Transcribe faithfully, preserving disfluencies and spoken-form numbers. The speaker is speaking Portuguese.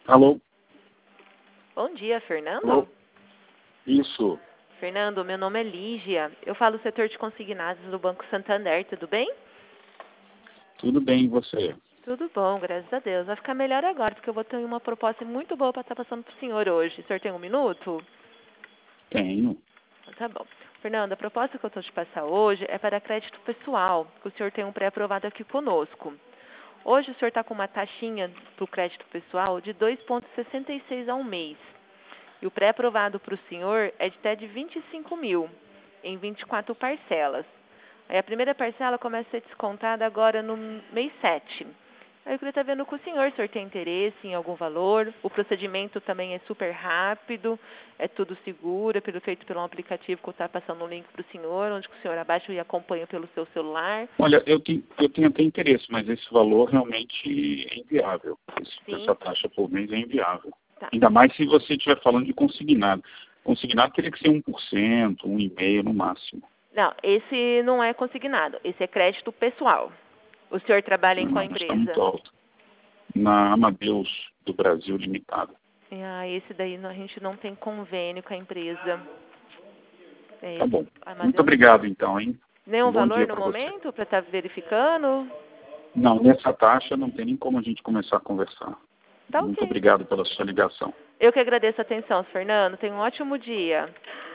Alô? Bom dia, Fernando. Alô? Isso. Fernando, meu nome é Lígia. Eu falo do setor de consignados do Banco Santander, tudo bem? Tudo bem, e você? Tudo bom, graças a Deus. Vai ficar melhor agora, porque eu vou ter uma proposta muito boa para estar passando para o senhor hoje. O senhor tem um minuto? Tenho. Então, tá bom. Fernando, a proposta que eu estou te passar hoje é para crédito pessoal, que o senhor tem um pré-aprovado aqui conosco. Hoje o senhor está com uma taxinha para o crédito pessoal de dois vírgula sessenta e seis ao mês. E o pré-aprovado para o senhor é de até de vinte e cinco mil, em vinte e quatro parcelas. Aí a primeira parcela começa a ser descontada agora no mês sete. Aí eu queria estar vendo com o senhor, se o senhor tem interesse em algum valor. O procedimento também é super rápido, é tudo seguro, é pelo- feito pelo um aplicativo que eu estou passando um link para o senhor, onde o senhor abaixa e acompanha pelo seu celular. Olha, eu tenho, eu tenho até interesse, mas esse valor realmente é inviável. Esse- Sim, essa taxa por mês é inviável. tá. Ainda mais se você estiver falando de consignado. Consignado teria que ser um por cento, um vírgula cinco por cento no máximo. Não, esse não é consignado, esse é crédito pessoal. O senhor trabalha em Não, qual mas está muito empresa? alto. Na Amadeus do Brasil Limitada. Ah, esse daí a gente não tem convênio com a empresa. É Tá esse, bom. Muito Amadeus. obrigado, então, hein? Nenhum Um bom valor dia no para você. momento para estar verificando? Não, nessa taxa não tem nem como a gente começar a conversar. Tá Muito ok. obrigado pela sua ligação. Eu que agradeço a atenção, Fernando. Tenha um ótimo dia.